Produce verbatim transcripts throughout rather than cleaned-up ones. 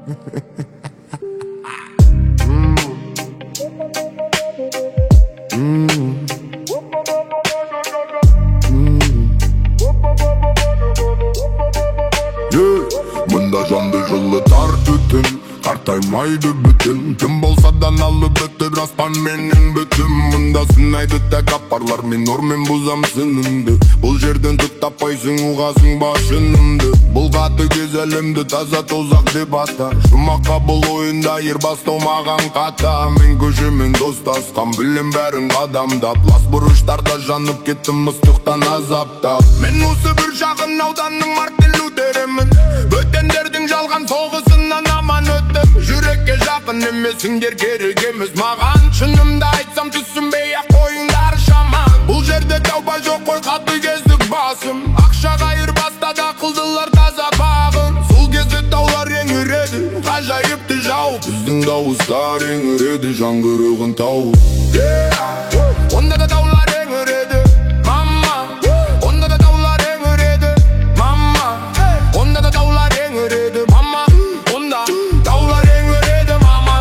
Мында жанды жылытар түтін, қартаймайды бүтін. Кім болса да налы бітір, аспан менің бүтін. Мында сынайды тәкаппарлар, мен ормен бұзам сынымды. Бұл жерден түк таппайсың, ұғасың башынымды. Бұл қаты кез әлемді таза тозақ деп ата. Жұмаққа бұл ойында ер бастау маған қата. Мен көшемен достасқам, білем бәрін қадамдап. Лас бұрыштарда жанып кеттім ыстықтан азаптап. Мен осы бір шағын ауданның Мартин Лютерімін. Бөтендердің жалған соғысынан аман өттім. Жүрекке жақын емесіңдер, керек емес маған. Шынымды айтсам түсінбей ақ қойыңдар шаман. Бұл жерде тауба жоқ қой, қаты кездік басым. Ақшаға айырбастады ақылдылар таза бағын. Сол кезде таулар еңіреді, ғажайыпты жауып. Біздің дауыстар еңіреді, жаңғырығын тауып. Онда да таулар еңіреді, мама. Онда да таулар еңіреді, мама. Онда да таулар еңіреді, мама. Онда таулар еңіреді, мама.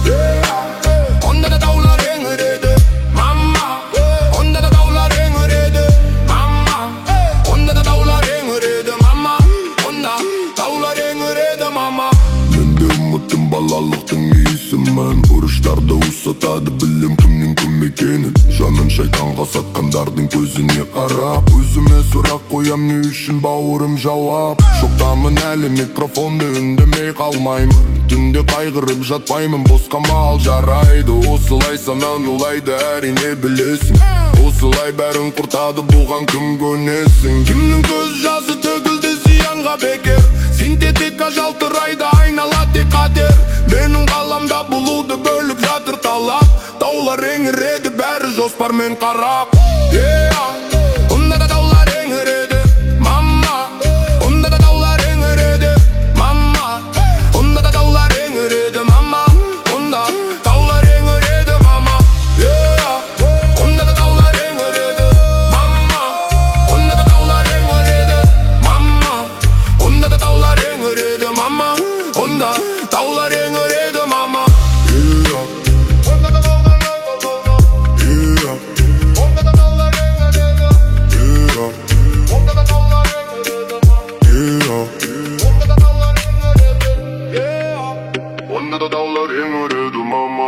Онда да таулар еңіреді, мама. Онда да таулар еңіреді, мама. Онда да таулар еңіреді, мама. Онда таулар еңіреді, мама. Менде үмітім балалықтың иісімен. Ұрыштарды ұсатады, білем кімнің кім екенін. Жанын шайтанға сатқандардың көзіне қарап. Өзіме сұрақ қоям, не үшін бауырым жауап. Шоқтамын әлі, микрофонды үндемей қалмаймын. Түнде қайғырып жатпаймын, босқа мал жарайды. Осылай санан улайды, әрине білесің. Осылай бәрін құртады, бұған кім көнесің. Кімнің көз жасы төгілді зиянға бекер. Синтетика жалтырайды, айнала тек қатер. Менің қаламда бұлуды бөліп жатыр талап. Таулар еңіреді, бәрі жоспармен қарап. Онда да таулар еңіреді, мама. Онда да таулар еңіреді, мама. Онда да таулар еңіреді, мама. Онда таулар еңіреді, мама. Онда да таулар еңіреді, мама. Онда да таулар еңіреді, мама. Онда да таулар еңіреді, мама. Онда таулар еңіреді, мама. Onda da dağlar еңіреді, mama.